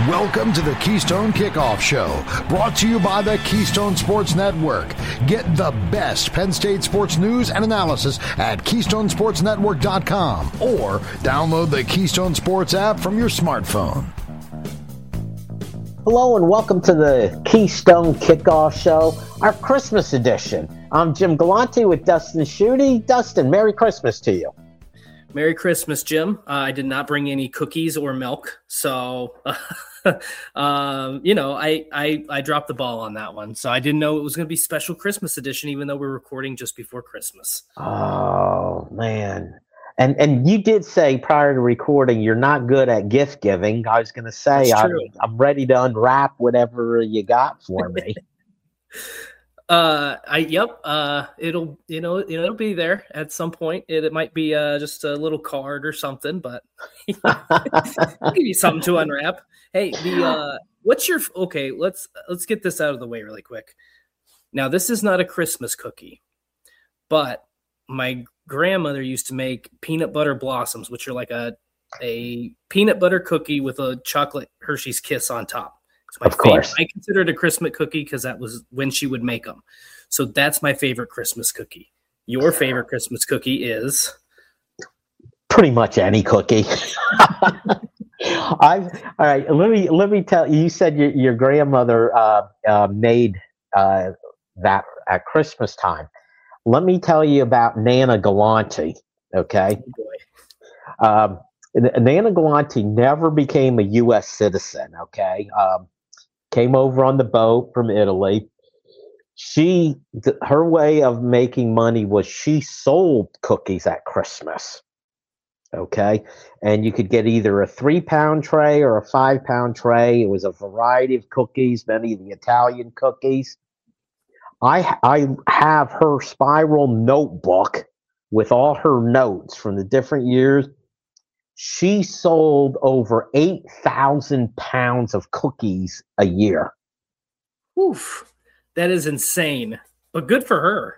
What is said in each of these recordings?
Welcome to the Keystone Kickoff Show, brought to you by the Keystone Sports Network. Get the best Penn State sports news and analysis at KeystoneSportsNetwork.com or download the Keystone Sports app from your smartphone. Hello and welcome to the Keystone Kickoff Show, our Christmas edition. I'm Jim Galante with Dustin Schutte. Dustin, Merry Christmas to you. Merry Christmas, Jim. I did not bring any cookies or milk, so I dropped the ball on that one. So I didn't know it was going to be special Christmas edition, even though we're recording just before Christmas. Oh man, and you did say prior to recording you're not good at gift giving. I was going to say I'm ready to unwrap whatever you got for me. It'll be there at some point. It might be just a little card or something, but give you something to unwrap. Hey, let's get this out of the way really quick. Now, this is not a Christmas cookie, but my grandmother used to make peanut butter blossoms, which are like a peanut butter cookie with a chocolate Hershey's Kiss on top. Of course. I consider it a Christmas cookie because that was when she would make them. So that's my favorite Christmas cookie. Your favorite Christmas cookie is? Pretty much any cookie. All right. Let me tell you. You said your grandmother made that at Christmas time. Let me tell you about Nana Galante. Okay. Oh boy. Nana Galante never became a U.S. citizen. Okay. Came over on the boat from Italy. Her way of making money was she sold cookies at Christmas. Okay. And you could get either a 3-pound tray or a 5-pound tray. It was a variety of cookies, many of the Italian cookies. I have her spiral notebook with all her notes from the different years. She sold over 8,000 pounds of cookies a year. Oof, that is insane, but good for her.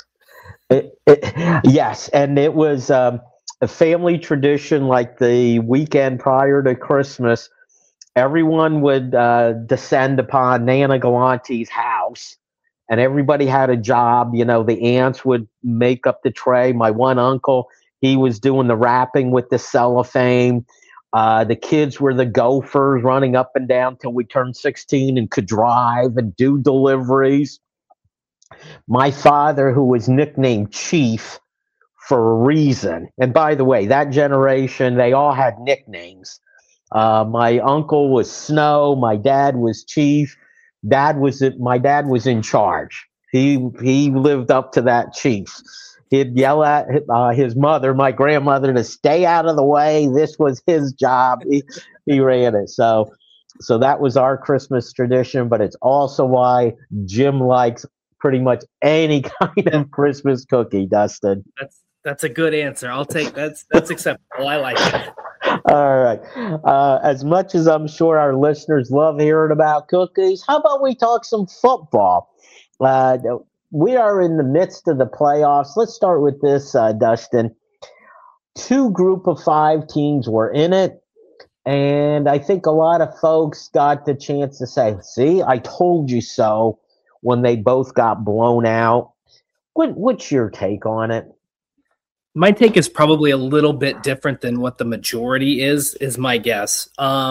Yes, and it was a family tradition. Like the weekend prior to Christmas, everyone would descend upon Nana Galante's house, and everybody had a job. You know, the aunts would make up the tray. My one uncle, he was doing the wrapping with the cellophane. The kids were the gophers running up and down till we turned 16 and could drive and do deliveries. My father, who was nicknamed Chief for a reason, and by the way, that generation, they all had nicknames. My uncle was Snow. My dad was Chief. My dad was in charge. He lived up to that Chief. He'd yell at his mother, my grandmother, to stay out of the way. This was his job. He ran it. So that was our Christmas tradition, but it's also why Jim likes pretty much any kind of Christmas cookie, Dustin. That's a good answer. I'll take that's acceptable. I like it. All right. As much as I'm sure our listeners love hearing about cookies, how about we talk some football? We are in the midst of the playoffs. Let's start with this, Dustin. 2 group of 5 teams were in it, and I think a lot of folks got the chance to say, see, I told you so, when they both got blown out. What's your take on it? My take is probably a little bit different than what the majority is my guess.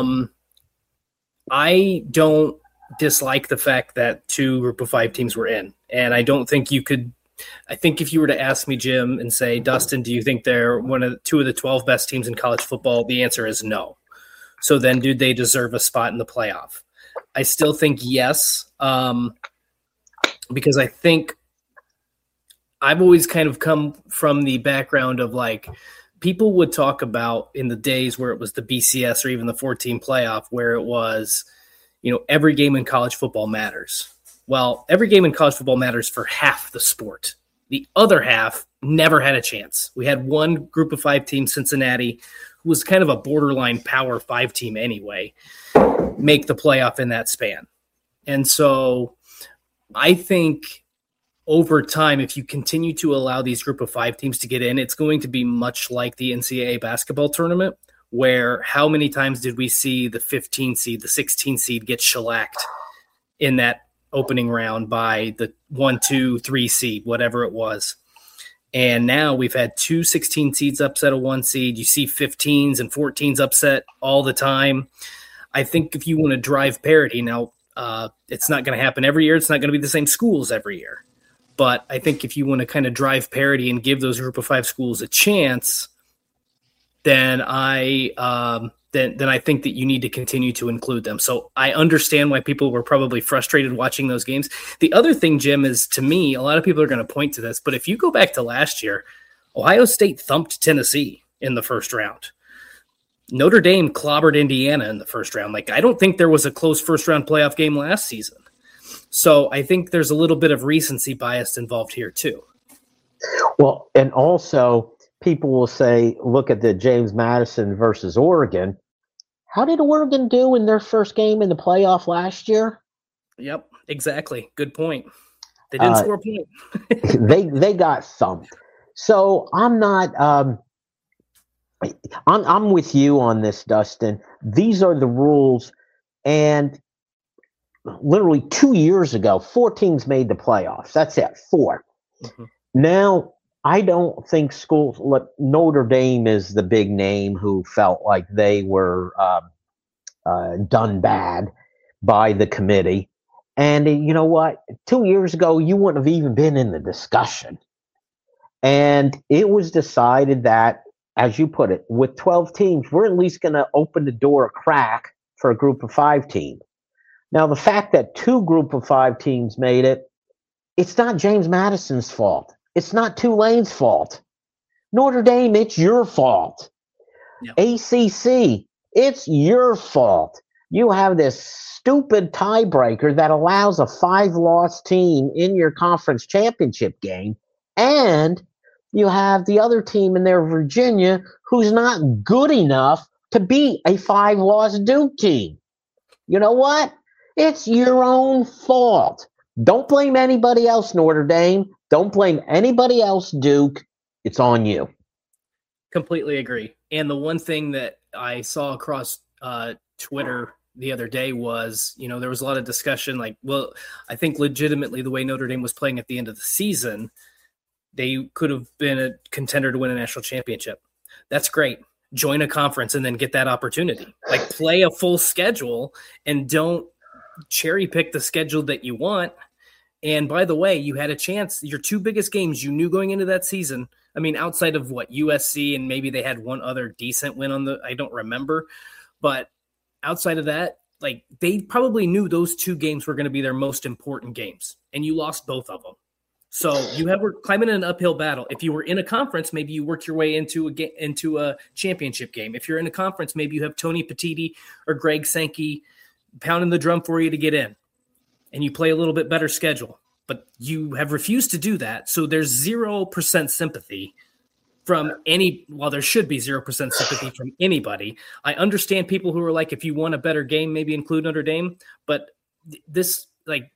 I don't dislike the fact that 2 group of 5 teams were in. And I don't think you could – I think if you were to ask me, Jim, and say, Dustin, do you think they're 2 of the 12 best teams in college football? The answer is no. So then do they deserve a spot in the playoff? I still think yes, because I think I've always kind of come from the background of like people would talk about in the days where it was the BCS or even the 14 playoff where it was – every game in college football matters. Well, every game in college football matters for half the sport. The other half never had a chance. We had one group of 5 team, Cincinnati, who was kind of a borderline power 5 team anyway, make the playoff in that span. And so I think over time, if you continue to allow these group of 5 teams to get in, it's going to be much like the NCAA basketball tournament, where how many times did we see the 15 seed, the 16 seed get shellacked in that opening round by the 1, 2, 3 seed, whatever it was. And now we've had 2 16 seeds upset a 1 seed. You see 15s and 14s upset all the time. I think if you want to drive parity, now it's not going to happen every year. It's not going to be the same schools every year. But I think if you want to kind of drive parity and give those Group of 5 schools a chance, then I think that you need to continue to include them. So I understand why people were probably frustrated watching those games. The other thing, Jim, is, to me, a lot of people are going to point to this, but if you go back to last year, Ohio State thumped Tennessee in the first round. Notre Dame clobbered Indiana in the first round. Like, I don't think there was a close first-round playoff game last season. So I think there's a little bit of recency bias involved here too. Well, and also people will say, look at the James Madison versus Oregon. How did Oregon do in their first game in the playoff last year? Yep, exactly. Good point. They didn't score a point. they got thumped. So I'm not. I'm with you on this, Dustin. These are the rules, and literally 2 years ago, 4 teams made the playoffs. That's it, 4. Mm-hmm. Now, I don't think schools. Look, Notre Dame is the big name who felt like they were done bad by the committee. And you know what? 2 years ago, you wouldn't have even been in the discussion. And it was decided that, as you put it, with 12 teams, we're at least going to open the door a crack for a Group of 5 team. Now, the fact that 2 Group of 5 teams made it, it's not James Madison's fault. It's not Tulane's fault. Notre Dame, it's your fault. Yep. ACC, it's your fault. You have this stupid tiebreaker that allows a 5-loss team in your conference championship game, and you have the other team in there, Virginia, who's not good enough to beat a 5-loss Duke team. You know what? It's your own fault. Don't blame anybody else, Notre Dame. Don't blame anybody else, Duke. It's on you. Completely agree. And the one thing that I saw across Twitter the other day was, there was a lot of discussion like, well, I think legitimately the way Notre Dame was playing at the end of the season, they could have been a contender to win a national championship. That's great. Join a conference and then get that opportunity. Like, play a full schedule and don't cherry pick the schedule that you want. And by the way, you had a chance. Your 2 biggest games you knew going into that season, I mean, outside of USC, and maybe they had one other decent win I don't remember. But outside of that, like, they probably knew those 2 games were going to be their most important games, and you lost both of them. So you were climbing an uphill battle. If you were in a conference, maybe you worked your way into a championship game. If you're in a conference, maybe you have Tony Petitti or Greg Sankey pounding the drum for you to get in, and you play a little bit better schedule. But you have refused to do that, so there's 0% sympathy from there should be 0% sympathy from anybody. I understand people who are like, if you want a better game, maybe include Notre Dame, but this, like,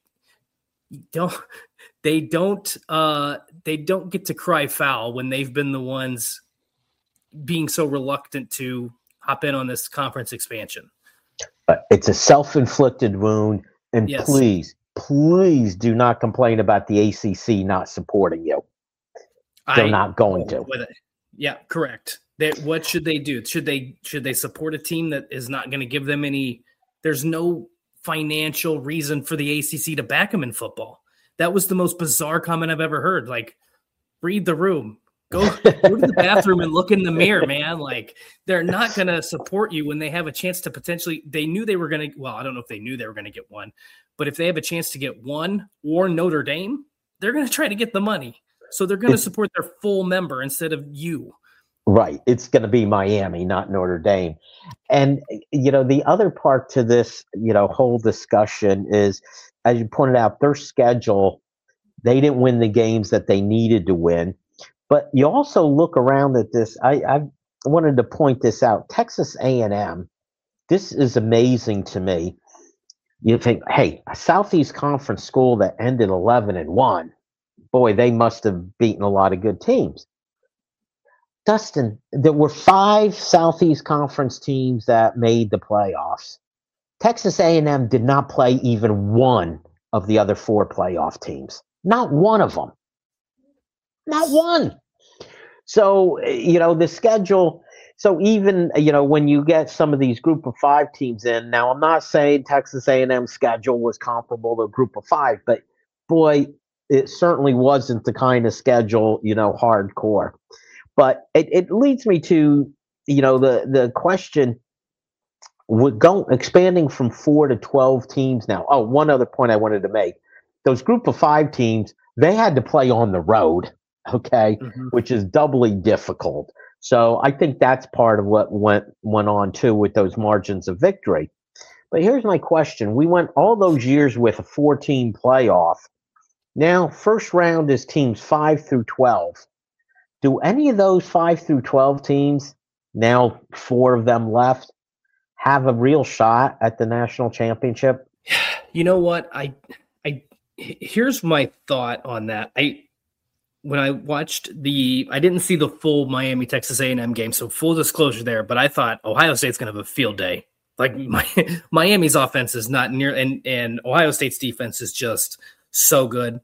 they don't get to cry foul when they've been the ones being so reluctant to hop in on this conference expansion. It's a self-inflicted wound, and yes. Please do not complain about the ACC not supporting you. They're not going to. Yeah, correct. What should they do? Should they support a team that is not going to give them any? There's no financial reason for the ACC to back them in football. That was the most bizarre comment I've ever heard. Like, read the room. Go to the bathroom and look in the mirror, man. Like, they're not going to support you when they have a chance to potentially – they knew they were going to – well, I don't know if they knew they were going to get one. But if they have a chance to get one or Notre Dame, they're going to try to get the money. So they're going to support their full member instead of you. Right. It's going to be Miami, not Notre Dame. And, the other part to this, whole discussion is, as you pointed out, their schedule, they didn't win the games that they needed to win. But you also look around at this. I wanted to point this out. Texas A&M, this is amazing to me. You think, hey, a Southeast Conference school that ended 11-1, boy, they must have beaten a lot of good teams. Dustin, there were 5 Southeast Conference teams that made the playoffs. Texas A&M did not play even one of the other 4 playoff teams. Not one of them. Not one. So, the schedule. So even, when you get some of these group of 5 teams in, now I'm not saying Texas A&M's schedule was comparable to a group of 5, but boy, it certainly wasn't the kind of schedule, hardcore. But it leads me to, the question, expanding from 4 to 12 teams now. Oh, one other point I wanted to make. Those group of 5 teams, they had to play on the road, okay, which is doubly difficult. So I think that's part of what went on, too, with those margins of victory. But here's my question. We went all those years with a 4-team playoff. Now, first round is teams 5 through 12. Do any of those 5 through 12 teams, now 4 of them left, have a real shot at the national championship? You know what? Here's my thought on that. When I watched I didn't see the full Miami Texas A&M game, so full disclosure there, but I thought Ohio State's going to have a field day. Like Miami's offense is not near, and Ohio State's defense is just so good.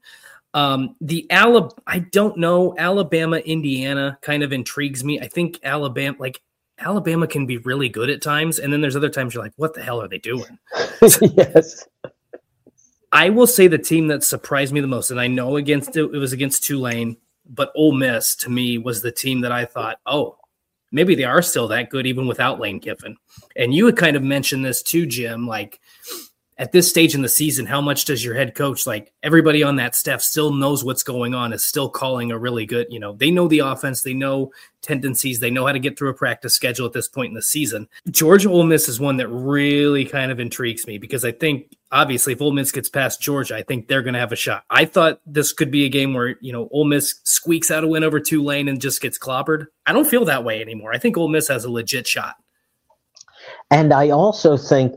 I don't know, Alabama, Indiana kind of intrigues me. I think Alabama can be really good at times, and then there's other times you're like, what the hell are they doing? Yes. I will say the team that surprised me the most, and I know it was against Tulane, but Ole Miss to me was the team that I thought, oh, maybe they are still that good even without Lane Kiffin. And you had kind of mentioned this too, Jim, like at this stage in the season, how much does your head coach, like everybody on that staff still knows what's going on, is still calling a really good, they know the offense, they know tendencies, they know how to get through a practice schedule at this point in the season. Georgia Ole Miss is one that really kind of intrigues me because I think obviously if Ole Miss gets past Georgia, I think they're going to have a shot. I thought this could be a game where, Ole Miss squeaks out a win over Tulane and just gets clobbered. I don't feel that way anymore. I think Ole Miss has a legit shot. And I also think,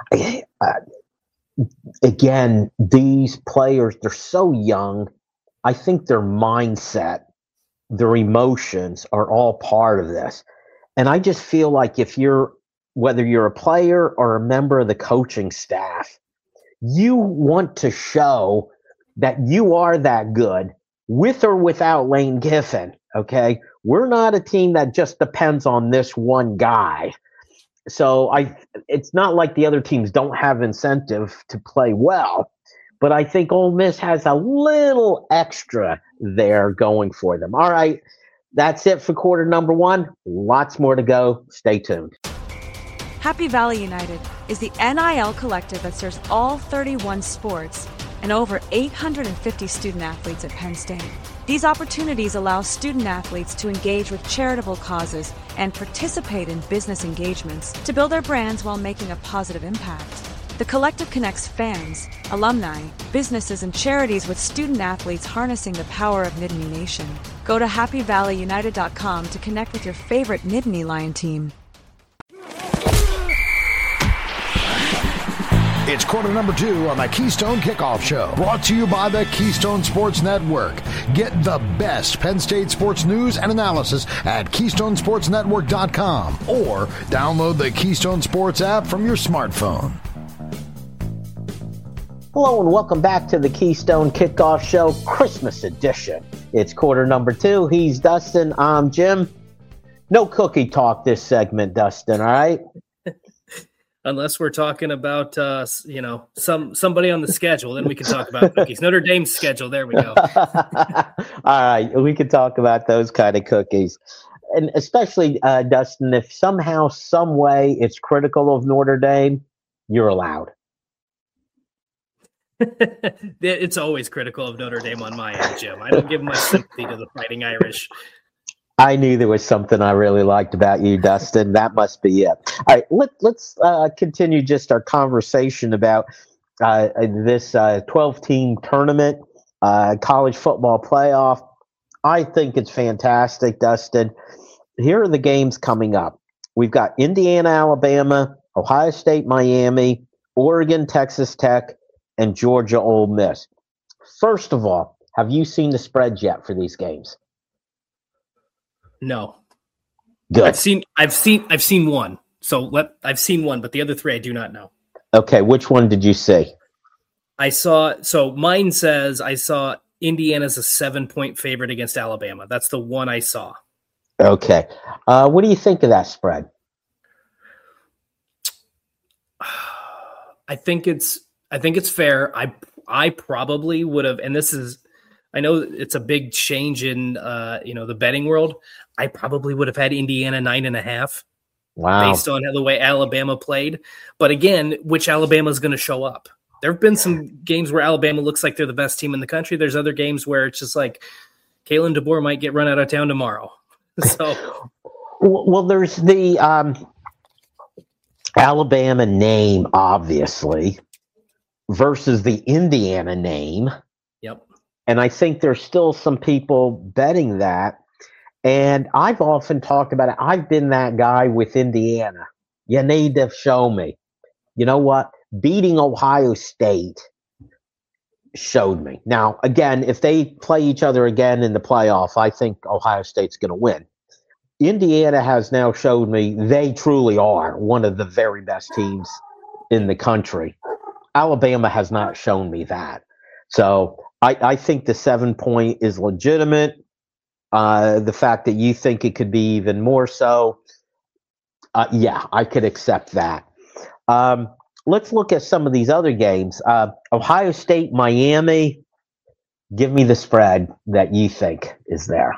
again, these players, they're so young. I think their mindset, their emotions are all part of this. And I just feel like whether you're a player or a member of the coaching staff, you want to show that you are that good with or without Lane Kiffin, okay? We're not a team that just depends on this one guy. So it's not like the other teams don't have incentive to play well, but I think Ole Miss has a little extra there going for them. All right, that's it for quarter number 1. Lots more to go. Stay tuned. Happy Valley United is the NIL collective that serves all 31 sports and over 850 student athletes at Penn State. These opportunities allow student athletes to engage with charitable causes and participate in business engagements to build their brands while making a positive impact. The collective connects fans, alumni, businesses, and charities with student athletes harnessing the power of Nittany Nation. Go to happyvalleyunited.com to connect with your favorite Nittany Lion team. It's quarter number 2 on the Keystone Kickoff Show, brought to you by the Keystone Sports Network. Get the best Penn State sports news and analysis at KeystoneSportsNetwork.com or download the Keystone Sports app from your smartphone. Hello and welcome back to the Keystone Kickoff Show, Christmas edition. It's quarter number 2. He's Dustin. I'm Jim. No cookie talk this segment, Dustin, all right? Unless we're talking about, somebody on the schedule, then we can talk about cookies. Notre Dame's schedule. There we go. All right. We can talk about those kind of cookies. And especially, Dustin, if somehow, some way it's critical of Notre Dame, you're allowed. It's always critical of Notre Dame on my end, Jim. I don't give much sympathy to the Fighting Irish. I knew there was something I really liked about you, Dustin. That must be it. All right, let's continue just our conversation about this 12-team tournament, college football playoff. I think it's fantastic, Dustin. Here are the games coming up. We've got Indiana, Alabama, Ohio State, Miami, Oregon, Texas Tech, and Georgia, Ole Miss. First of all, have you seen the spreads yet for these games? No. Good. I've seen one. I've seen one, but the other three I do not know. Okay, which one did you see? Mine says I saw Indiana's a 7-point favorite against Alabama. That's the one I saw. Okay. What do you think of that spread? I think it's fair. I probably would have, and I know it's a big change in the betting world. I probably would have had Indiana 9.5. Wow. Based on the way Alabama played. But again, which Alabama is going to show up? There have been some games where Alabama looks like they're the best team in the country. There's other games where it's just like Kalen DeBoer might get run out of town tomorrow. So, well, there's the Alabama name, obviously, versus the Indiana name. Yep. And I think there's still some people betting that. And I've often talked about it. I've been that guy with Indiana. You need to show me. You know what? Beating Ohio State showed me. Now, again, if they play each other again in the playoff, I think Ohio State's going to win. Indiana has now showed me they truly are one of the very best teams in the country. Alabama has not shown me that. So I think the 7-point is legitimate. The fact that you think it could be even more so, yeah, I could accept that. Let's look at some of these other games. Ohio State, Miami. Give me the spread that you think is there.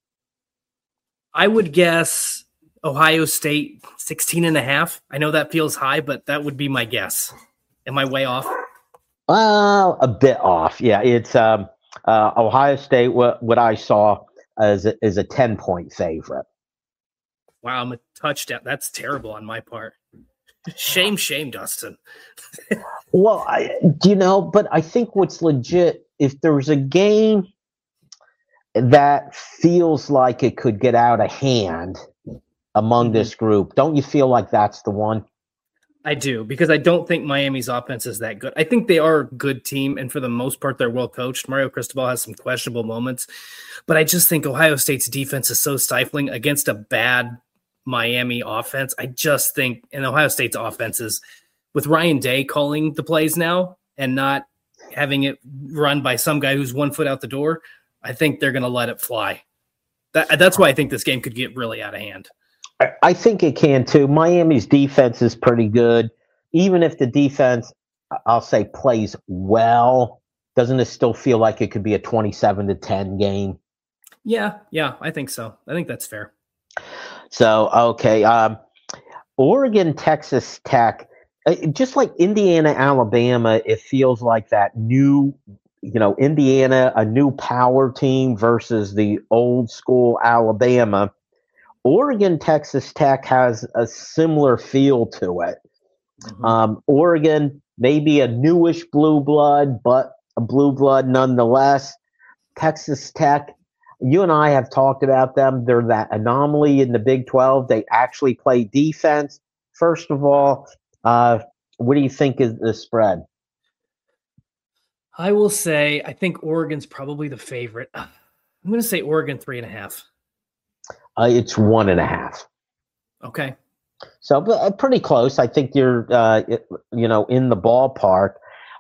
I would guess Ohio State 16.5. I know that feels high, but that would be my guess. Am I way off? Well, a bit off. Yeah, it's Ohio State. What I saw is a 10-point favorite. Wow, I'm a touchdown. That's terrible on my part. Shame, Dustin. Well, but I think what's legit, if there's a game that feels like it could get out of hand among this group, don't you feel like that's the one? I do, because I don't think Miami's offense is that good. I think they are a good team, and for the most part, they're well coached. Mario Cristobal has some questionable moments, but I just think Ohio State's defense is so stifling against a bad Miami offense. I just think, and Ohio State's offense is, with Ryan Day calling the plays now and not having it run by some guy who's 1 foot out the door, I think they're going to let it fly. That's why I think this game could get really out of hand. I think it can too. Miami's defense is pretty good. Even if the defense, I'll say, plays well, doesn't it still feel like it could be a 27-10 game? Yeah, I think so. I think that's fair. So, okay. Oregon, Texas Tech, just like Indiana, Alabama, it feels like that new, Indiana, a new power team versus the old school Alabama. Oregon, Texas Tech has a similar feel to it. Mm-hmm. Oregon, maybe a newish blue blood, but a blue blood nonetheless. Texas Tech, you and I have talked about them. They're that anomaly in the Big 12. They actually play defense. First of all, what do you think is the spread? I will say I think Oregon's probably the favorite. I'm going to say Oregon 3.5. It's 1.5. Okay. So pretty close. I think you're, in the ballpark.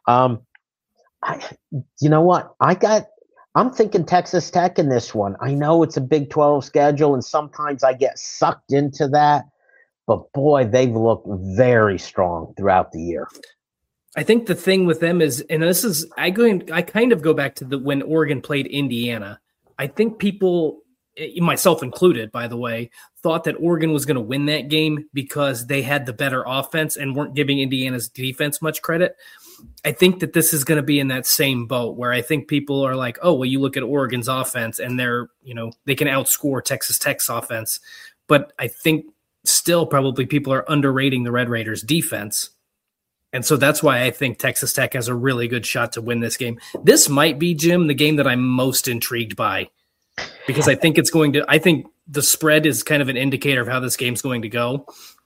You know what? I'm thinking Texas Tech in this one. I know it's a Big 12 schedule, and sometimes I get sucked into that. But, boy, they've looked very strong throughout the year. I think the thing with them is, and this is, I kind of go back to when Oregon played Indiana. I think people, myself included, by the way, thought that Oregon was going to win that game because they had the better offense and weren't giving Indiana's defense much credit. I think that this is going to be in that same boat where I think people are like, oh, well, you look at Oregon's offense and they're, they can outscore Texas Tech's offense. But I think still probably people are underrating the Red Raiders defense. And so that's why I think Texas Tech has a really good shot to win this game. This might be, Jim, the game that I'm most intrigued by, because I think I think the spread is kind of an indicator of how this game's going to go.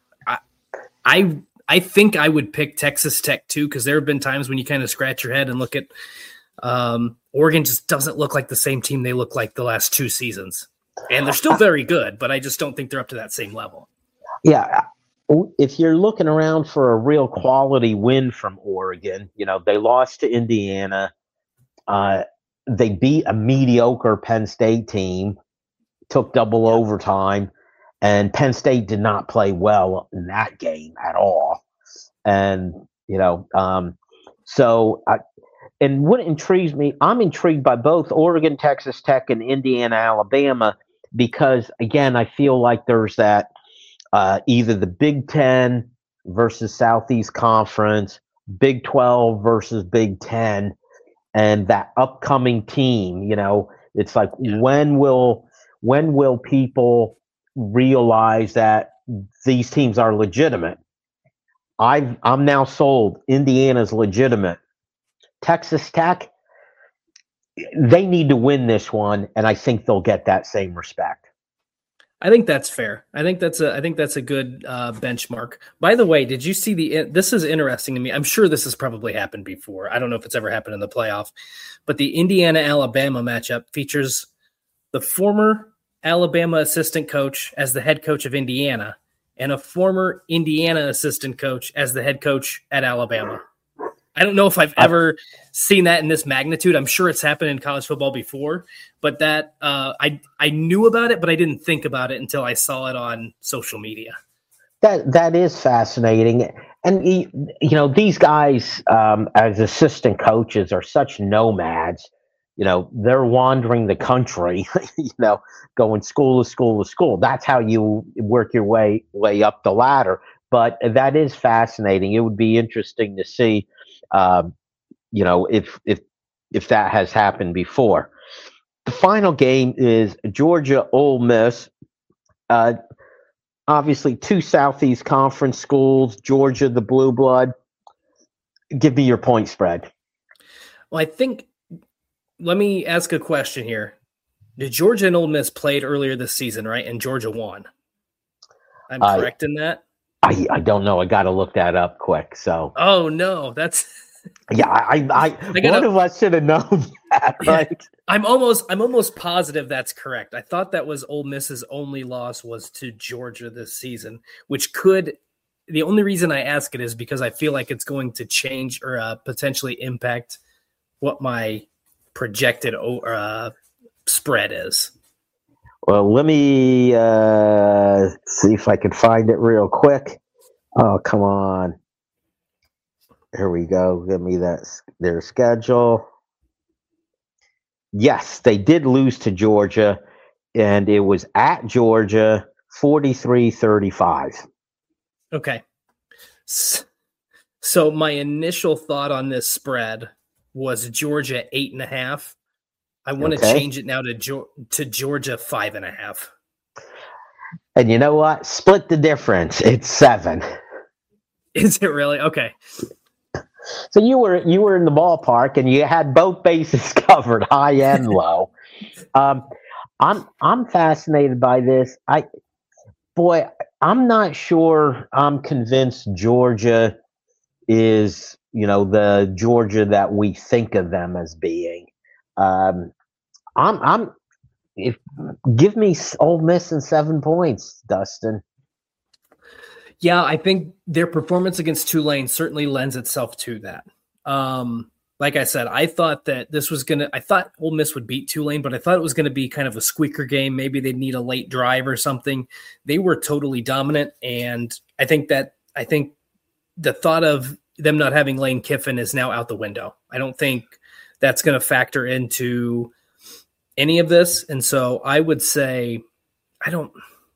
I think I would pick Texas Tech too, because there have been times when you kind of scratch your head and look at Oregon just doesn't look like the same team they look like the last 2 seasons. And they're still very good, but I just don't think they're up to that same level. Yeah. If you're looking around for a real quality win from Oregon, they lost to Indiana. They beat a mediocre Penn State team, took double overtime, and Penn State did not play well in that game at all. And, and what intrigues me, I'm intrigued by both Oregon, Texas Tech, and Indiana, Alabama, because, again, I feel like there's that either the Big Ten versus Southeast Conference, Big 12 versus Big 10, and that upcoming team. It's like, when will people realize that these teams are legitimate? I'm now sold. Indiana's legitimate. Texas Tech, they need to win this one, and I think they'll get that same respect. I think that's fair. I think that's a good benchmark. By the way, did you see this is interesting to me. I'm sure this has probably happened before. I don't know if it's ever happened in the playoff, but the Indiana-Alabama matchup features the former Alabama assistant coach as the head coach of Indiana and a former Indiana assistant coach as the head coach at Alabama. I don't know if I've ever seen that in this magnitude. I'm sure it's happened in college football before, but that I knew about it, but I didn't think about it until I saw it on social media. That is fascinating. And, these guys as assistant coaches are such nomads. They're wandering the country, going school to school to school. That's how you work your way up the ladder. But that is fascinating. It would be interesting to see, if that has happened before. The final game is Georgia Ole Miss. Obviously, two Southeast Conference schools. Georgia, the blue blood. Give me your point spread. Well, let me ask a question here. Did Georgia and Ole Miss played earlier this season, right? And Georgia won. I'm correct in that? I don't know. I got to look that up quick. So. Oh no, that's. Yeah, one of us should have known that, right? Yeah, I'm almost positive that's correct. I thought that was Ole Miss's only loss was to Georgia this season, which could. The only reason I ask it is because I feel like it's going to change or potentially impact what my projected spread is. Well, let me see if I can find it real quick. Oh, come on. Here we go. Give me their schedule. Yes, they did lose to Georgia, and it was at Georgia, 43-35. Okay. So my initial thought on this spread was Georgia 8.5. I want to change it now to Georgia 5.5. And you know what? Split the difference. It's 7. Is it really? Okay. So you were in the ballpark, and you had both bases covered, high and low. I'm fascinated by this. I'm not sure. I'm convinced Georgia is, the Georgia that we think of them as being. Give me Ole Miss and 7 points, Dustin. Yeah, I think their performance against Tulane certainly lends itself to that. Like I said, I thought that I thought Ole Miss would beat Tulane, but I thought it was going to be kind of a squeaker game. Maybe they'd need a late drive or something. They were totally dominant. And I think the thought of them not having Lane Kiffin is now out the window. I don't think that's going to factor into any of this. And so I would say, I don't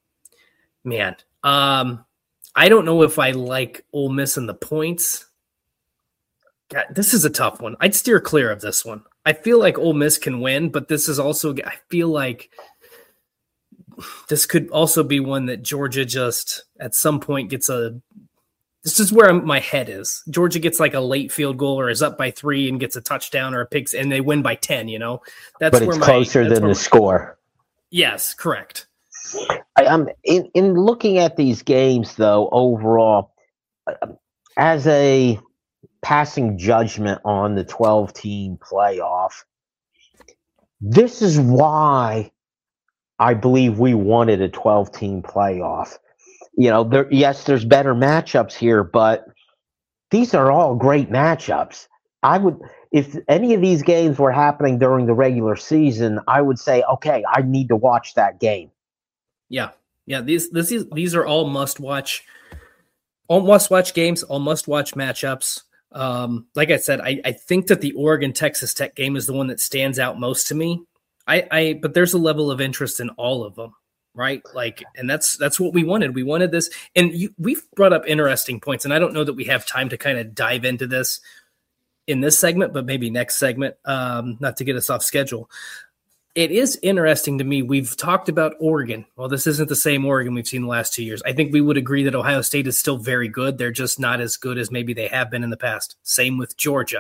know if I like Ole Miss in the points. God, this is a tough one. I'd steer clear of this one. I feel like Ole Miss can win, but this is also, I feel like this could also be one that Georgia just at some point gets this is where my head is. Georgia gets like a late field goal or is up by 3 and gets a touchdown or a pick, and they win by 10, That's but it's closer than the score. Yes, correct. In looking at these games, though, overall, as a passing judgment on the 12-team playoff, this is why I believe we wanted a 12-team playoff. There's better matchups here, but these are all great matchups. If any of these games were happening during the regular season, I would say, okay, I need to watch that game. Yeah. These are all must-watch games, all must-watch matchups. Like I said, I think that the Oregon Texas Tech game is the one that stands out most to me. But there's a level of interest in all of them, right? And that's what we wanted. We wanted this, and we've brought up interesting points, and I don't know that we have time to kind of dive into this in this segment, but maybe next segment, not to get us off schedule. It is interesting to me. We've talked about Oregon. Well, this isn't the same Oregon we've seen the last 2 years. I think we would agree that Ohio State is still very good. They're just not as good as maybe they have been in the past. Same with Georgia.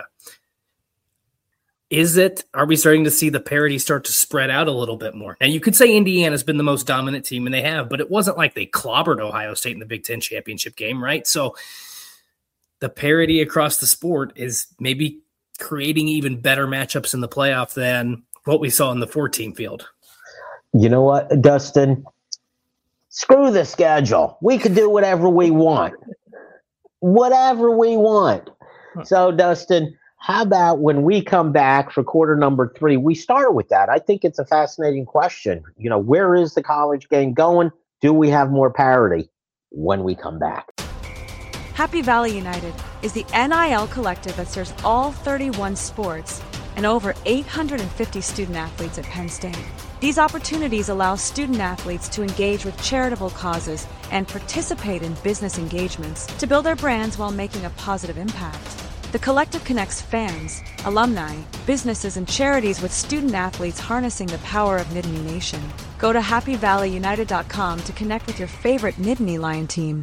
Are we starting to see the parity start to spread out a little bit more? Now, you could say Indiana's been the most dominant team, and they have, but it wasn't like they clobbered Ohio State in the Big Ten championship game, right? So the parity across the sport is maybe creating even better matchups in the playoff than what we saw in the 4-team field. You know what, Dustin? Screw the schedule. We can do whatever we want. Whatever we want. So, Dustin, how about when we come back for quarter number 3, we start with that? I think it's a fascinating question. Where is the college game going? Do we have more parity when we come back? Happy Valley United is the NIL collective that serves all 31 sports and over 850 student athletes at Penn State. These opportunities allow student athletes to engage with charitable causes and participate in business engagements to build their brands while making a positive impact. The collective connects fans, alumni, businesses, and charities with student athletes harnessing the power of Nittany Nation. Go to happyvalleyunited.com to connect with your favorite Nittany Lion team.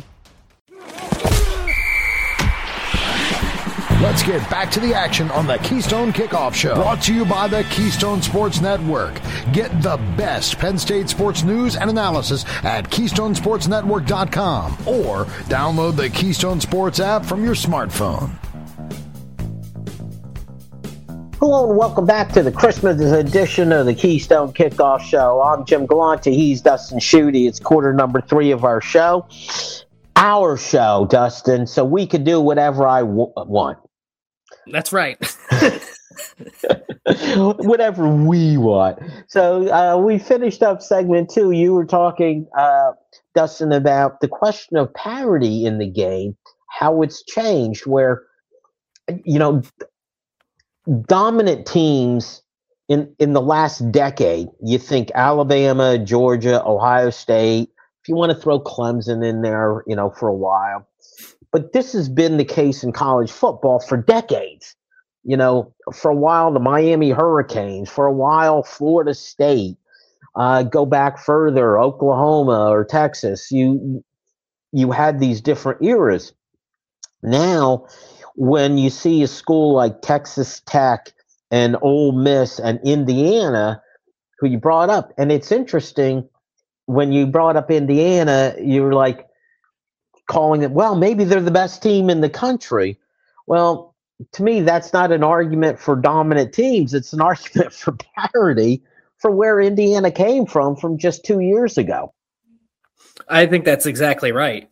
Let's get back to the action on the Keystone Kickoff Show. Brought to you by the Keystone Sports Network. Get the best Penn State sports news and analysis at KeystoneSportsNetwork.com or download the Keystone Sports app from your smartphone. Hello and welcome back to the Christmas edition of the Keystone Kickoff Show. I'm Jim Galante. He's Dustin Schutte. It's quarter number 3 of our show. Our show, Dustin, so we could do whatever I want. That's right. Whatever we want. So we finished up segment 2. You were talking, Dustin, about the question of parity in the game, how it's changed, where, dominant teams in the last decade, you think Alabama, Georgia, Ohio State, if you want to throw Clemson in there, for a while. But this has been the case in college football for decades. For a while, the Miami Hurricanes, for a while, Florida State, go back further, Oklahoma or Texas. You had these different eras. Now, when you see a school like Texas Tech and Ole Miss and Indiana, who you brought up, and it's interesting, when you brought up Indiana, you were like calling it, well, maybe they're the best team in the country. Well, to me, that's not an argument for dominant teams. It's an argument for parity for where Indiana came from just 2 years ago. I think that's exactly right.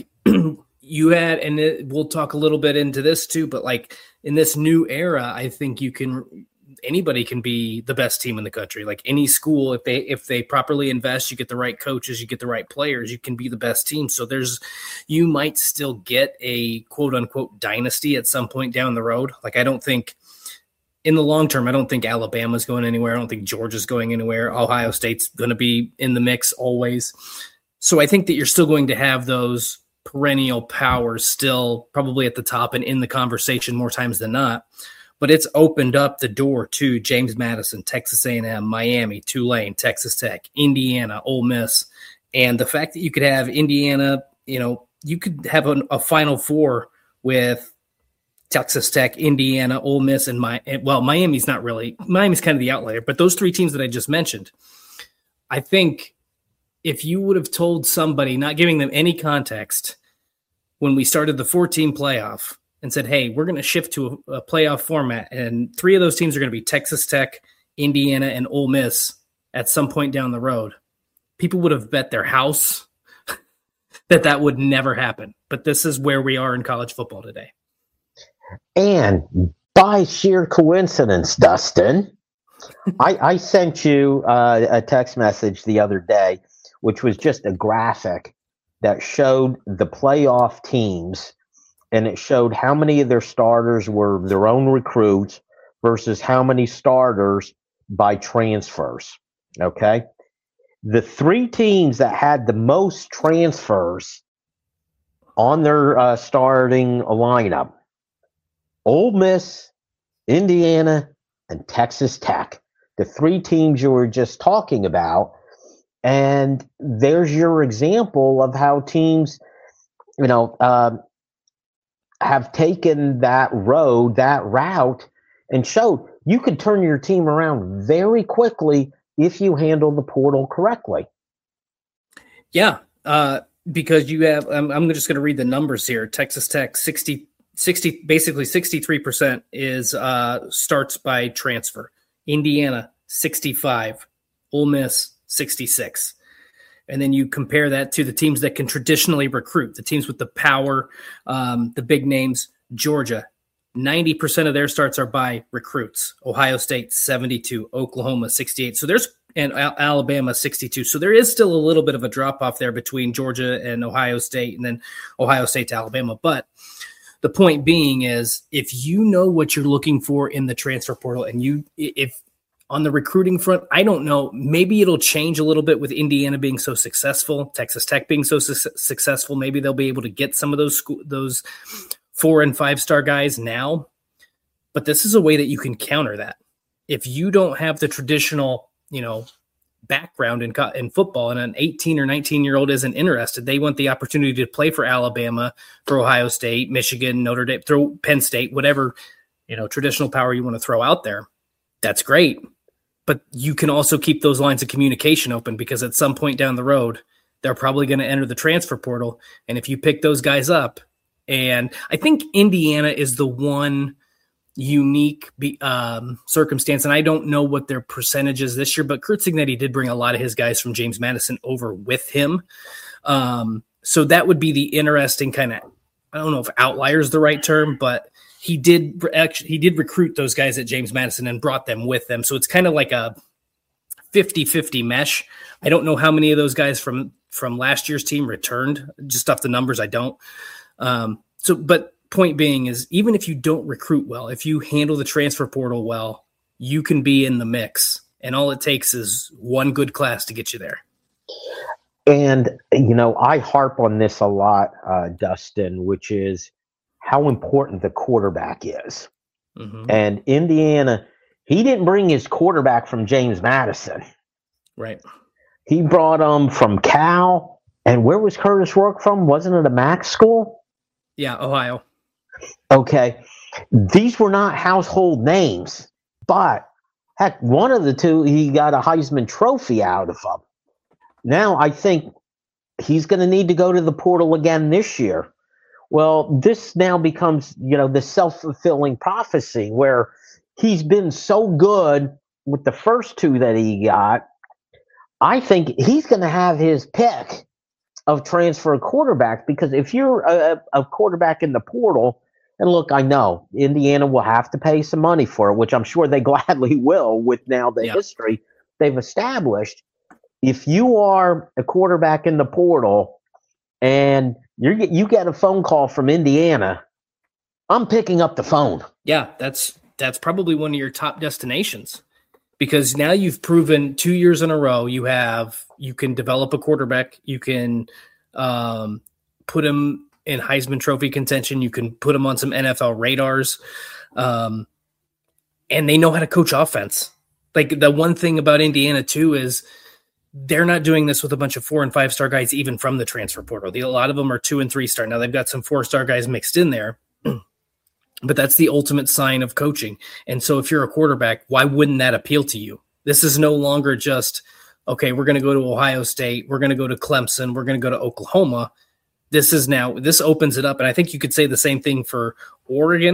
You had, and we'll talk a little bit into this too, but in this new era, I think anybody can be the best team in the country. Like any school, if they properly invest, you get the right coaches, you get the right players, you can be the best team. So you might still get a quote unquote dynasty at some point down the road. I don't think in the long term, I don't think Alabama's going anywhere. I don't think Georgia's going anywhere. Ohio State's going to be in the mix always. So I think that you're still going to have those perennial powers still probably at the top and in the conversation more times than not. But it's opened up the door to James Madison, Texas A&M, Miami, Tulane, Texas Tech, Indiana, Ole Miss. And the fact that you could have Indiana, you could have a Final Four with Texas Tech, Indiana, Ole Miss, and Miami's not really. Miami's kind of the outlier. But those 3 teams that I just mentioned, I think if you would have told somebody, not giving them any context, when we started the 4-team playoff, and said, hey, we're going to shift to a playoff format, and 3 of those teams are going to be Texas Tech, Indiana, and Ole Miss at some point down the road, people would have bet their house that would never happen. But this is where we are in college football today. And by sheer coincidence, Dustin, I sent you a text message the other day, which was just a graphic that showed the playoff teams, and it showed how many of their starters were their own recruits versus how many starters by transfers. Okay? The 3 teams that had the most transfers on their starting lineup, Ole Miss, Indiana, and Texas Tech, the 3 teams you were just talking about. And there's your example of how teams, have taken that route, and showed you could turn your team around very quickly if you handle the portal correctly. Yeah, because you have, I'm just going to read the numbers here. Texas Tech, 60, basically 63% is starts by transfer. Indiana, 65. Ole Miss, 66. And then you compare that to the teams that can traditionally recruit, the teams with the power, the big names. Georgia, 90% of their starts are by recruits. Ohio State, 72. Oklahoma, 68. And Alabama, 62. So there is still a little bit of a drop-off there between Georgia and Ohio State, and then Ohio State to Alabama. But the point being is, if you know what you're looking for in the transfer portal, and if on the recruiting front, I don't know, maybe it'll change a little bit with Indiana being so successful, Texas Tech being so successful. Maybe they'll be able to get some of those 4- and 5-star guys now. But this is a way that you can counter that. If you don't have the traditional, background in football, and an 18 or 19-year-old isn't interested, they want the opportunity to play for Alabama, for Ohio State, Michigan, Notre Dame, throw Penn State, whatever, traditional power you want to throw out there. That's great. But you can also keep those lines of communication open, because at some point down the road, they're probably going to enter the transfer portal. And if you pick those guys up, and I think Indiana is the one unique circumstance, and I don't know what their percentage is this year, but Curt Cignetti did bring a lot of his guys from James Madison over with him. So that would be the interesting kind of, I don't know if outlier is the right term, but he did recruit those guys at James Madison and brought them with them. So it's kind of like a 50-50 mesh. I don't know how many of those guys from last year's team returned, just off the numbers. I don't. But point being is, even if you don't recruit well, if you handle the transfer portal well, you can be in the mix. And all it takes is one good class to get you there. And, I harp on this a lot, Dustin, which is how important the quarterback is. Mm-hmm. And Indiana, he didn't bring his quarterback from James Madison. Right. He brought him from Cal. And where was Curtis Rourke from? Wasn't it a MAC school? Yeah, Ohio. Okay. These were not household names, but heck, one of the two, he got a Heisman Trophy out of them. Now I think he's going to need to go to the portal again this year. Well, this now becomes, the self-fulfilling prophecy, where he's been so good with the first 2 that he got. I think he's going to have his pick of transfer quarterbacks, because if you're a quarterback in the portal, and look, I know Indiana will have to pay some money for it, which I'm sure they gladly will with now the history they've established. If you are a quarterback in the portal and you get a phone call from Indiana, I'm picking up the phone. Yeah, that's probably one of your top destinations, because now you've proven 2 years in a row you can develop a quarterback, you can put him in Heisman Trophy contention, you can put him on some NFL radars, and they know how to coach offense. Like, the one thing about Indiana too is they're not doing this with a bunch of 4- and 5-star guys, even from the transfer portal. A lot of them are 2- and 3-star. Now they've got some 4-star guys mixed in there, but that's the ultimate sign of coaching. And so if you're a quarterback, why wouldn't that appeal to you? This is no longer just, okay, we're going to go to Ohio State, we're going to go to Clemson, we're going to go to Oklahoma. This opens it up. And I think you could say the same thing for Oregon.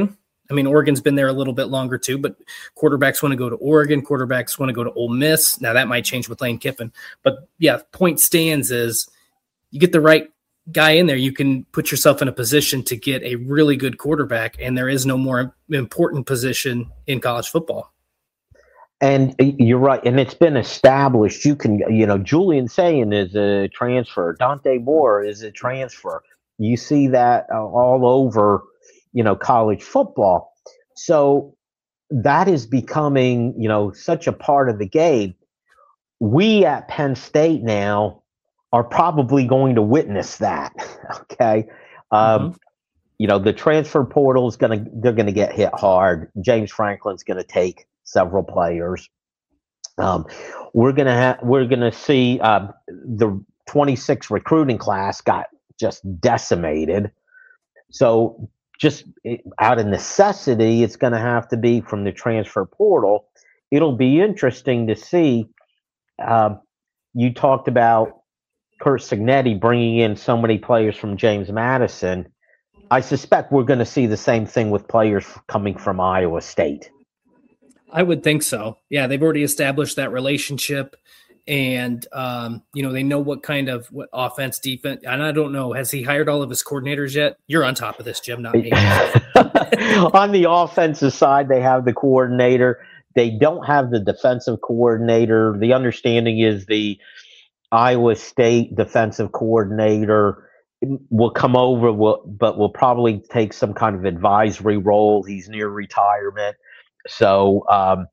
I mean, Oregon's been there a little bit longer too, but quarterbacks want to go to Oregon. Quarterbacks want to go to Ole Miss. Now that might change with Lane Kiffin, but yeah, point stands is you get the right guy in there, you can put yourself in a position to get a really good quarterback, and there is no more important position in college football. And you're right, and it's been established. You can, Julian Sayin is a transfer. Dante Moore is a transfer. You see that all over, college football. So that is becoming, such a part of the game. We at Penn State now are probably going to witness that. Okay. The transfer portal they're going to get hit hard. James Franklin's going to take several players. We're gonna see the 26 recruiting class got just decimated. So just out of necessity, it's going to have to be from the transfer portal. It'll be interesting to see. You talked about Curt Cignetti bringing in so many players from James Madison. I suspect we're going to see the same thing with players coming from Iowa State. I would think so. Yeah, they've already established that relationship, and they know what offense, defense. And I don't know, has he hired all of his coordinators yet? You're on top of this, Jim, not me. On the offensive side, they have the coordinator. They don't have the defensive coordinator. The understanding is the Iowa State defensive coordinator will come over, but will probably take some kind of advisory role. He's near retirement. So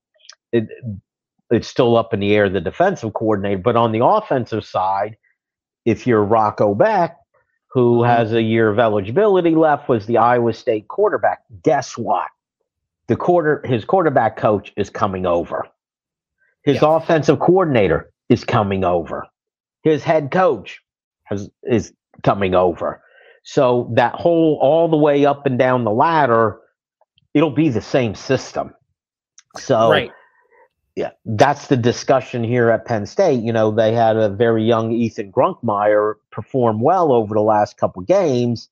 it's still up in the air, the defensive coordinator. But on the offensive side, if you're Rocco Beck, who has a year of eligibility left, was the Iowa State quarterback, guess what? His quarterback coach is coming over. His offensive coordinator is coming over. His head coach is coming over. So that all the way up and down the ladder, it'll be the same system. So, right. Yeah, that's the discussion here at Penn State. They had a very young Ethan Grunkmeyer perform well over the last couple games.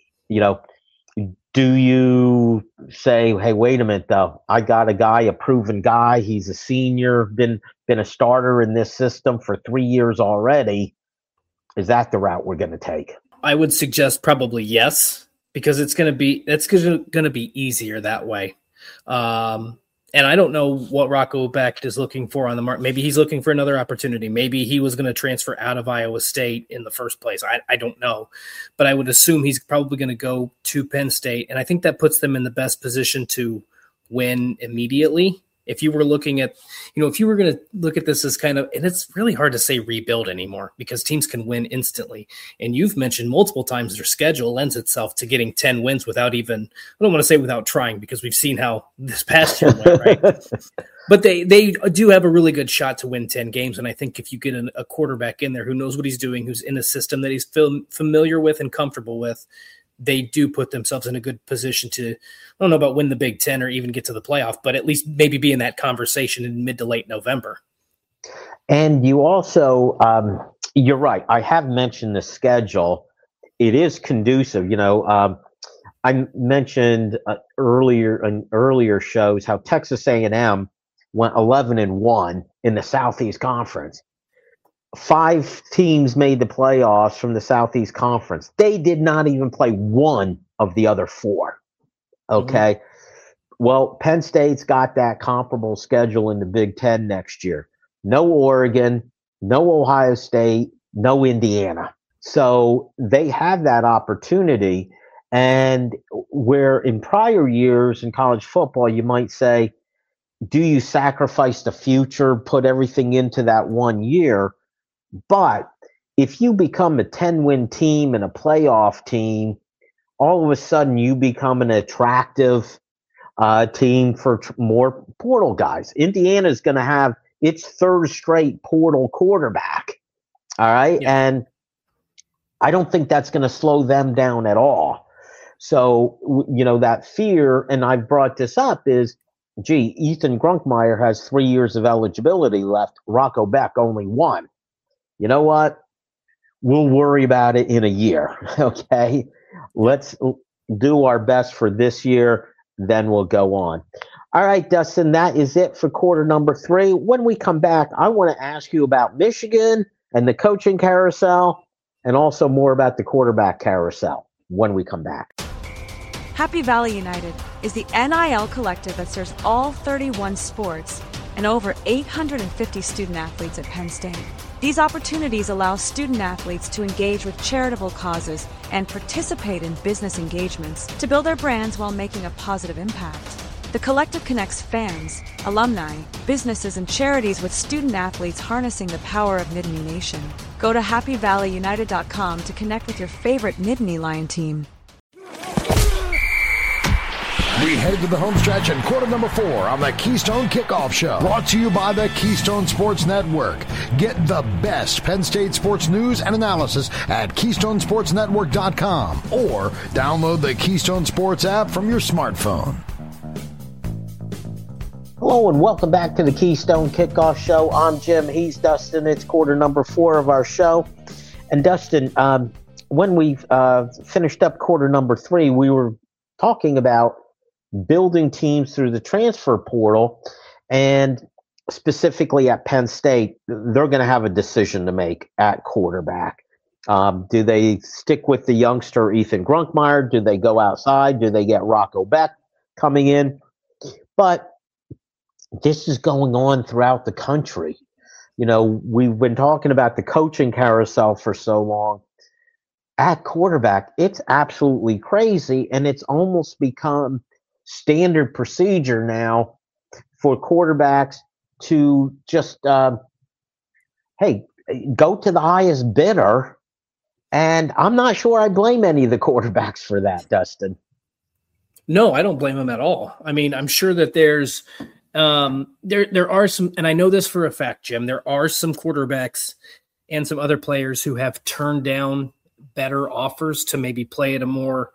Do you say, hey, wait a minute, though? I got a proven guy. He's a senior, been a starter in this system for 3 years already. Is that the route we're going to take? I would suggest probably yes, because it's going to be easier that way. And I don't know what Rocco Beck is looking for on the market. Maybe he's looking for another opportunity. Maybe he was going to transfer out of Iowa State in the first place. I don't know. But I would assume he's probably going to go to Penn State. And I think that puts them in the best position to win immediately. If you were looking at, if you were going to look at this as kind of, and it's really hard to say rebuild anymore because teams can win instantly. And you've mentioned multiple times their schedule lends itself to getting 10 wins without even, I don't want to say without trying, because we've seen how this past year went, right? But they do have a really good shot to win 10 games. And I think if you get a quarterback in there who knows what he's doing, who's in a system that he's familiar with and comfortable with, they do put themselves in a good position to, I don't know about win the Big Ten or even get to the playoff, but at least maybe be in that conversation in mid to late November. And you also, you're right. I have mentioned the schedule. It is conducive. I mentioned earlier in earlier shows how Texas A&M went 11-1 in the Southeast Conference. 5 teams made the playoffs from the Southeast Conference. They did not even play one of the other 4. Okay. Well, Penn State's got that comparable schedule in the Big Ten next year. No Oregon, no Ohio State, no Indiana. So they have that opportunity. And where in prior years in college football, you might say, do you sacrifice the future, put everything into that 1 year? But if you become a 10-win team and a playoff team, all of a sudden you become an attractive team for more portal guys. Indiana is going to have its 3rd straight portal quarterback. All right. Yeah. And I don't think that's going to slow them down at all. So, that fear, and I've brought this up, is, Ethan Grunkmeyer has 3 years of eligibility left. Rocco Beck only 1. You know what? We'll worry about it in a year. Okay. Let's do our best for this year. then we'll go on. All right, Dustin, that is it for quarter number 3. When we come back, I want to ask you about Michigan and the coaching carousel, and also more about the quarterback carousel when we come back. Happy Valley United is the NIL collective that serves all 31 sports and over 850 student athletes at Penn State. These opportunities allow student athletes to engage with charitable causes and participate in business engagements to build their brands while making a positive impact. The collective connects fans, alumni, businesses, and charities with student athletes harnessing the power of Nittany Nation. Go to happyvalleyunited.com to connect with your favorite Nittany Lion team. We head to the home stretch in quarter number 4 on the Keystone Kickoff Show. Brought to you by the Keystone Sports Network. Get the best Penn State sports news and analysis at KeystonesportsNetwork.com or download the Keystone Sports app from your smartphone. Hello and welcome back to the Keystone Kickoff Show. I'm Jim. He's Dustin. It's quarter number 4 of our show. And Dustin, when we finished up quarter number 3, we were talking about building teams through the transfer portal, and specifically at Penn State, they're going to have a decision to make at quarterback. Do they stick with the youngster Ethan Grunkmeyer? Do they go outside? Do they get Rocco Beck coming in? But this is going on throughout the country. You know, we've been talking about the coaching carousel for so long. At quarterback, it's absolutely crazy, and it's almost become standard procedure now for quarterbacks to just, hey, go to the highest bidder. And I'm not sure I blame any of the quarterbacks for that, Dustin. No, I don't blame them at all. I mean, I'm sure that there's there are some, and I know this for a fact, Jim, there are some quarterbacks and some other players who have turned down better offers to maybe play at a more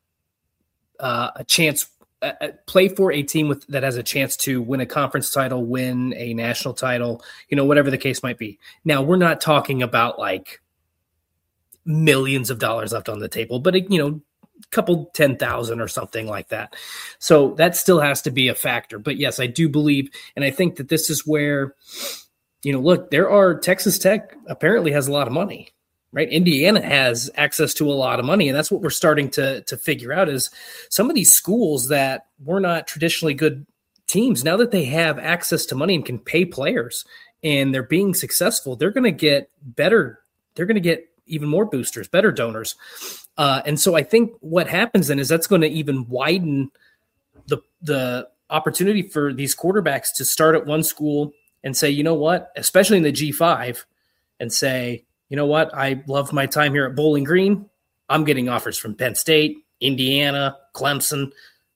a chance, play for a team that has a chance to win a conference title, win a national title, you know, whatever the case might be. Now, we're not talking about like millions of dollars left on the table, but you know, couple 10,000 or something like that. So that still has to be a factor. But yes, I do believe, and I think that this is where, you know, look, Texas Tech apparently has a lot of money, right? Indiana has access to a lot of money. And that's what we're starting to figure out is some of these schools that were not traditionally good teams, now that they have access to money and can pay players and they're being successful, they're going to get better. They're going to get even more boosters, better donors. And so I think what happens then is that's going to even widen the opportunity for these quarterbacks to start at one school and say, you know what, especially in the G5, and say, you know what, I love my time here at Bowling Green. I'm getting offers from Penn State, Indiana, Clemson.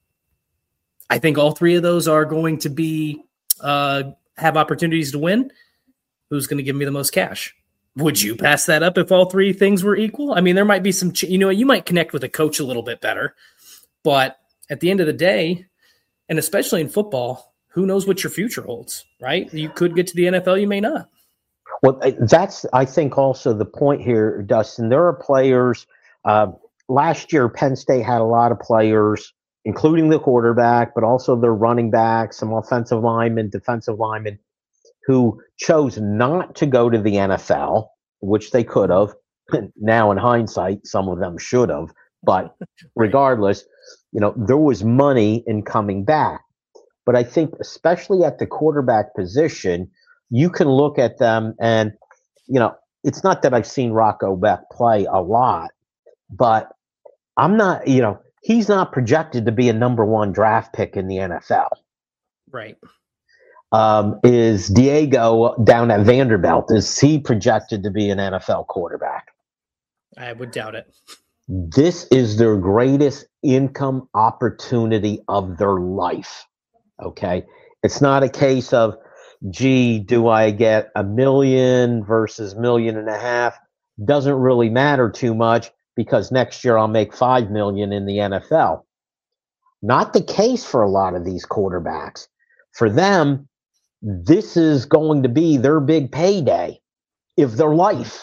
I think all three of those are going to be have opportunities to win. Who's going to give me the most cash? Would you pass that up if all three things were equal? I mean, there might be some, you know, you might connect with a coach a little bit better, but at the end of the day, and especially in football, who knows what your future holds, right? You could get to the NFL, you may not. Well, that's, I think, also the point here, Dustin. There are players, last year, Penn State had a lot of players, including the quarterback, but also their running back, some offensive linemen, defensive linemen, who chose not to go to the NFL, which they could have. Now, in hindsight, some of them should have. But regardless, you know, there was money in coming back. But I think, especially at the quarterback position, you can look at them and, you know, it's not that I've seen Rocco Beck play a lot, but I'm not, you know, he's not projected to be a number one draft pick in the NFL. Right. Is Diego down at Vanderbilt? Is he projected to be an NFL quarterback? I would doubt it. This is their greatest income opportunity of their life. Okay. It's not a case of, gee, do I get $1 million versus $1.5 million? Doesn't really matter too much because next year I'll make $5 million in the NFL. Not the case for a lot of these quarterbacks. For them, this is going to be their big payday of their life.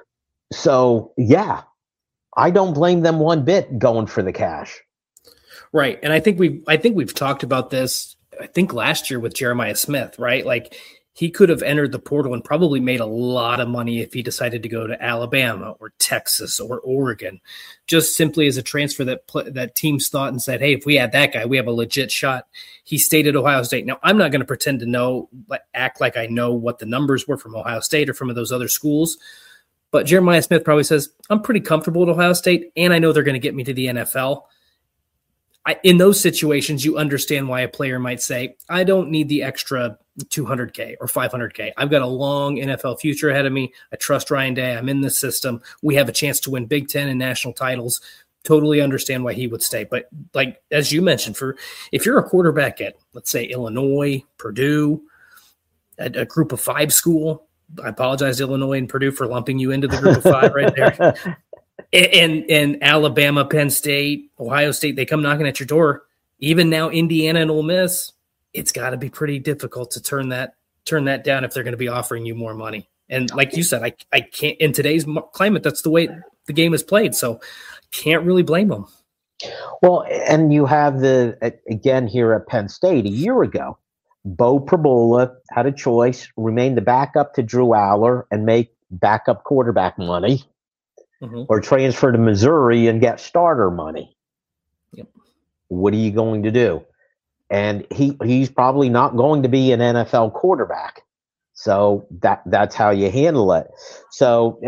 So, yeah, I don't blame them one bit going for the cash. Right. And I think we've talked about this, I think last year with Jeremiah Smith, right? Like he could have entered the portal and probably made a lot of money if he decided to go to Alabama or Texas or Oregon, just simply as a transfer that teams thought and said, hey, if we had that guy, we have a legit shot. He stayed at Ohio State. Now, I'm not going to pretend to act like I know what the numbers were from Ohio State or from those other schools. But Jeremiah Smith probably says, I'm pretty comfortable at Ohio State, and I know they're going to get me to the NFL. In those situations, you understand why a player might say, I don't need the extra $200K or $500K. I've got a long NFL future ahead of me. I trust Ryan Day. I'm in this system. We have a chance to win Big Ten and national titles. Totally understand why he would stay. But like, as you mentioned, if you're a quarterback at, let's say, Illinois, Purdue, a group of 5 school, I apologize to Illinois and Purdue for lumping you into the group of 5 right there. And Alabama, Penn State, Ohio State, they come knocking at your door. Even now, Indiana and Ole Miss, it's got to be pretty difficult to turn that down if they're going to be offering you more money. And like you said, I can't, in today's climate, that's the way the game is played. So can't really blame them. Well, and you have again here at Penn State a year ago, Bo Prabula had a choice, remain the backup to Drew Aller and make backup quarterback money, or transfer to Missouri and get starter money. Yep. What are you going to do? And he's probably not going to be an NFL quarterback. So that's how you handle it. So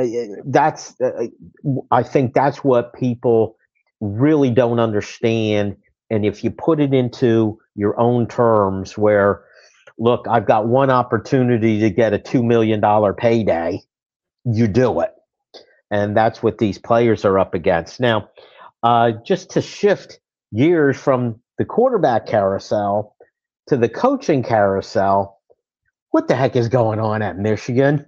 I think that's what people really don't understand. And if you put it into your own terms where, look, I've got one opportunity to get a $2 million payday, you do it. And that's what these players are up against. Now, just to shift gears from the quarterback carousel to the coaching carousel, what the heck is going on at Michigan?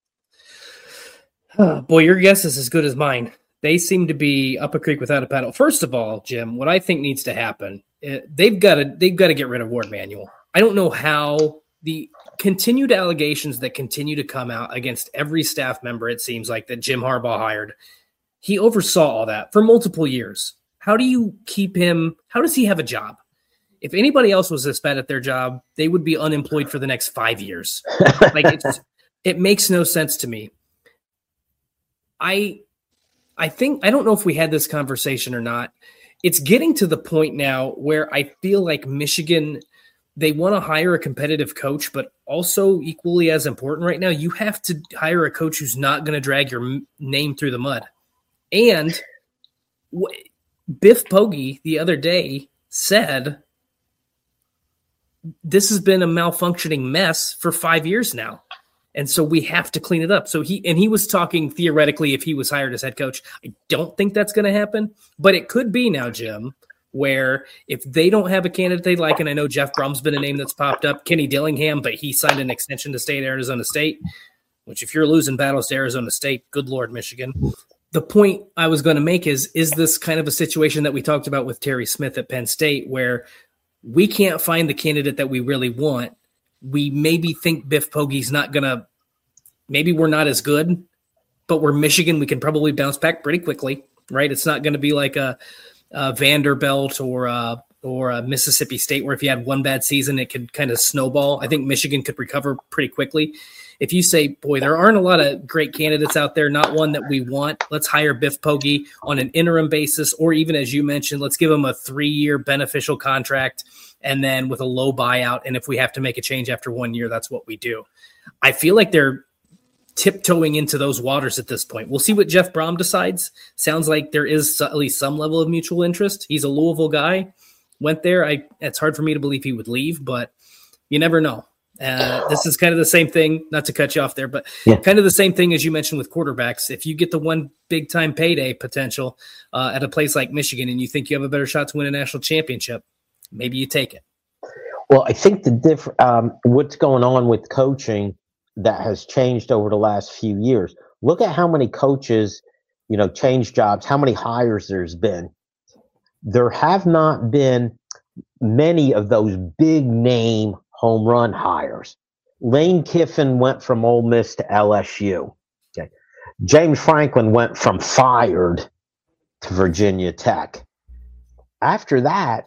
Boy, your guess is as good as mine. They seem to be up a creek without a paddle. First of all, Jim, what I think needs to happen, they've got to get rid of Ward Manuel. I don't know how the continued allegations that continue to come out against every staff member, it seems like, that Jim Harbaugh hired, he oversaw all that for multiple years. How do you keep him? How does he have a job? If anybody else was this bad at their job, they would be unemployed for the next 5 years. It makes no sense to me. I think, I don't know if we had this conversation or not. It's getting to the point now where I feel like Michigan, they want to hire a competitive coach, but also equally as important right now, you have to hire a coach who's not going to drag your name through the mud. And Biff Poggi the other day said, this has been a malfunctioning mess for 5 years now. And so we have to clean it up. So he was talking theoretically if he was hired as head coach. I don't think that's going to happen, but it could be now, Jim, where if they don't have a candidate they like, and I know Jeff Brum's been a name that's popped up, Kenny Dillingham, but he signed an extension to stay at Arizona State, which if you're losing battles to Arizona State, good Lord, Michigan. The point I was going to make is this kind of a situation that we talked about with Terry Smith at Penn State, where we can't find the candidate that we really want. We maybe think Biff Poggi's not going to, maybe we're not as good, but we're Michigan. We can probably bounce back pretty quickly, right? It's not going to be like a Vanderbilt or a Mississippi State, where if you had one bad season, it could kind of snowball. I think Michigan could recover pretty quickly. If you say, boy, there aren't a lot of great candidates out there, not one that we want, let's hire Biff Poggi on an interim basis, or even, as you mentioned, let's give him a 3-year beneficial contract and then with a low buyout. And if we have to make a change after 1 year, that's what we do. I feel like they're tiptoeing into those waters at this point. We'll see what Jeff Brom decides. Sounds like there is at least some level of mutual interest. He's a Louisville guy, went there. It's hard for me to believe he would leave, but you never know. This is kind of the same thing, not to cut you off there, but kind of the same thing as you mentioned with quarterbacks. If you get the one big time payday potential at a place like Michigan and you think you have a better shot to win a national championship, maybe you take it. Well, I think what's going on with coaching that has changed over the last few years. Look at how many coaches, change jobs, how many hires there's been. There have not been many of those big name home run hires. Lane Kiffin went from Ole Miss to LSU. Okay. James Franklin went from fired to Virginia Tech. after that,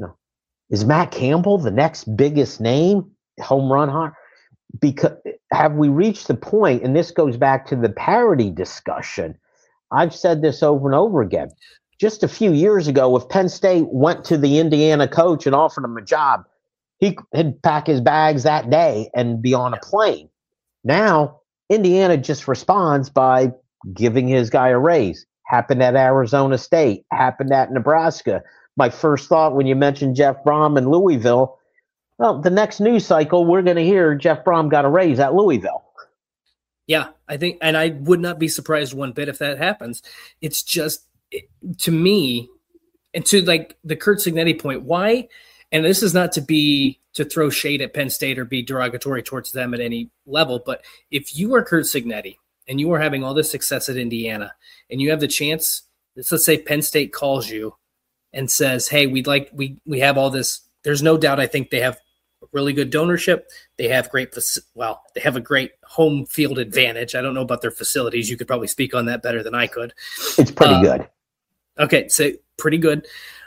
is Matt Campbell the next biggest name, home run hunter? Because have we reached the point, and this goes back to the parity discussion. I've said this over and over again. Just a few years ago, if Penn State went to the Indiana coach and offered him a job, he'd pack his bags that day and be on a plane. Now, Indiana just responds by giving his guy a raise. Happened at Arizona State, happened at Nebraska. My first thought when you mentioned Jeff Brom and Louisville, well, the next news cycle, we're going to hear Jeff Brom got a raise at Louisville. Yeah, I think, and I would not be surprised one bit if that happens. It's just, to me, and to like the Curt Cignetti point, why, and this is not to throw shade at Penn State or be derogatory towards them at any level, but if you are Curt Cignetti and you are having all this success at Indiana and you have the chance, let's say Penn State calls you and says, hey, we have all this. There's no doubt. I think they have really good donorship. They have they have a great home field advantage. I don't know about their facilities. You could probably speak on that better than I could. It's pretty good. Okay. So pretty good.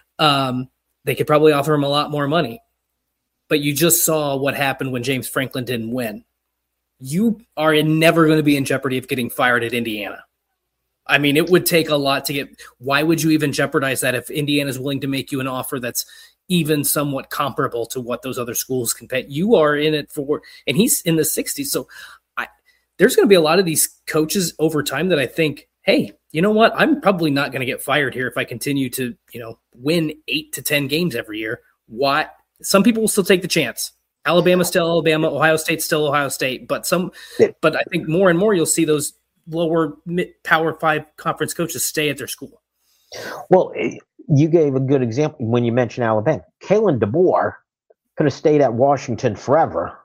They could probably offer him a lot more money, but you just saw what happened when James Franklin didn't win. You are never going to be in jeopardy of getting fired at Indiana. I mean, it would take a lot to get. Why would you even jeopardize that if Indiana is willing to make you an offer that's even somewhat comparable to what those other schools can pay? You are in it for, and he's in the 60s. So there's going to be a lot of these coaches over time that I think, hey, you know what? I'm probably not going to get fired here if I continue to, win 8 to 10 games every year. Why? Some people will still take the chance. Alabama's still Alabama. Ohio State's still Ohio State. But I think more and more you'll see those lower Power 5 conference coaches stay at their school. Well, you gave a good example when you mentioned Alabama. Kalen DeBoer could have stayed at Washington forever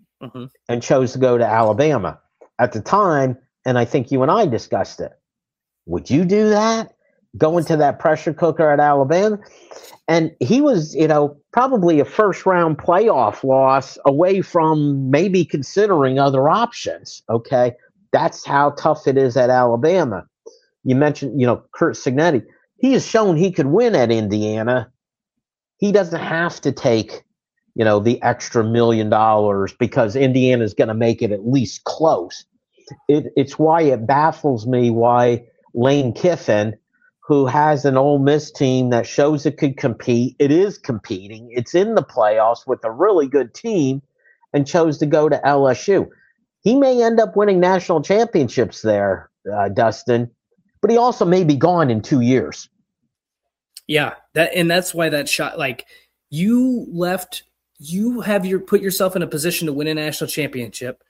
and chose to go to Alabama. At the time, and I think you and I discussed it, would you do that? Go into that pressure cooker at Alabama? And he was, probably a first-round playoff loss away from maybe considering other options, okay? That's how tough it is at Alabama. You mentioned, Curt Cignetti. He has shown he could win at Indiana. He doesn't have to take, the extra $1 million because Indiana is going to make it at least close. It's why it baffles me why Lane Kiffin, who has an Ole Miss team that shows it could compete, it is competing, it's in the playoffs with a really good team, and chose to go to LSU. He may end up winning national championships there, Dustin, but he also may be gone in 2 years. Yeah, that's why that shot, like you put yourself in a position to win a national championship,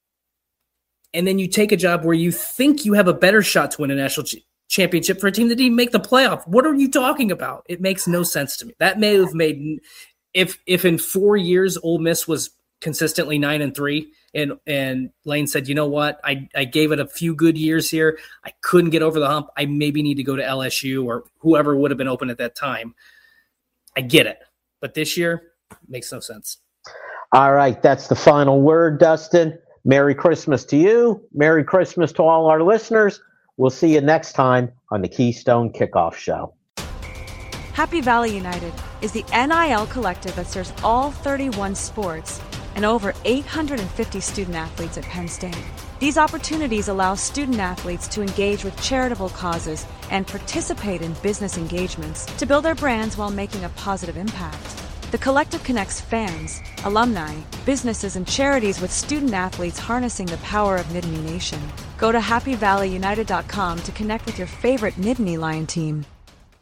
and then you take a job where you think you have a better shot to win a national championship for a team that didn't make the playoff. What are you talking about? It makes no sense to me. That may have made if in 4 years Ole Miss was consistently 9-3, and Lane said, you know what, I gave it a few good years here. I couldn't get over the hump. I maybe need to go to LSU or whoever would have been open at that time. I get it. But this year makes no sense. All right. That's the final word, Dustin. Merry Christmas to you. Merry Christmas to all our listeners. We'll see you next time on the Keystone Kickoff Show. Happy Valley United is the NIL collective that serves all 31 sports and over 850 student athletes at Penn State. These opportunities allow student athletes to engage with charitable causes and participate in business engagements to build their brands while making a positive impact. The collective connects fans, alumni, businesses, and charities with student athletes harnessing the power of Nittany Nation. Go to happyvalleyunited.com to connect with your favorite Nittany Lion team.